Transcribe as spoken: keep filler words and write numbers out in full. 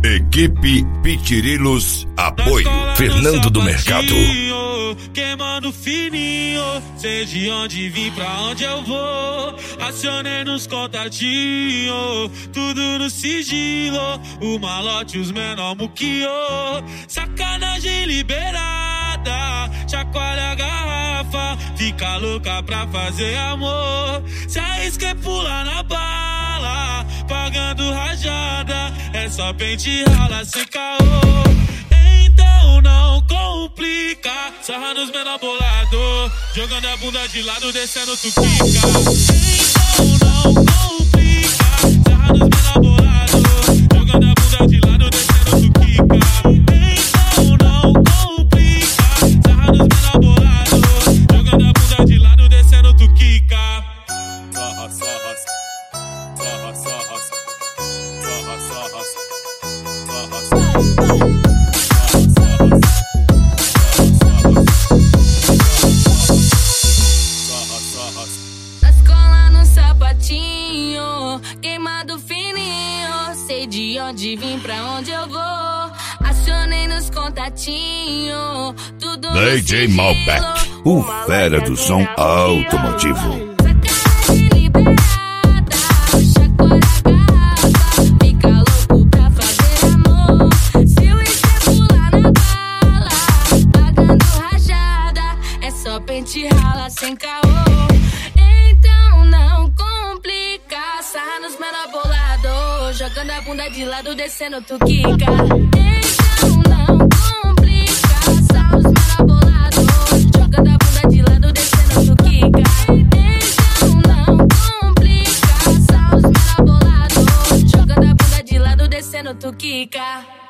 Equipe Pitirilos, apoio Fernando do Mercado. Queimando fininho, sei de onde vim, pra onde eu vou. Acionei nos contatinhos, tudo no sigilo. O malote, os menor muquiô. Sacanagem liberada, chacoalha a garrafa, fica louca pra fazer amor. Se arrisca e pula na bala, pagando rajada, é só pente rala sem caô. Então não complica, sarra nos menor bolado, jogando a bunda de lado, descendo tu quica. Então não complica, sarra nos menor bolado, jogando a bunda de lado, descendo tu quica. Então não complica, sarra nos menor bolado, jogando a bunda de lado, descendo tu quica. Sarra, sarra, sarra, sarra, sarra, sarra, sarra, sarra. Queimado fininho, sei de onde vim, pra onde eu vou. Acionei nos contatinhos, tudo D J Malbec, o fera do som automotivo. Pente rala sem caô. Então não complica, sarra nos menor bolado, jogando a bunda de lado, descendo tu quica. Então não complica, sarra nos menor bolado, jogando a bunda de lado, descendo tu quica. Então não complica, sarra nos menor bolado, jogando a bunda de lado, descendo tu quica.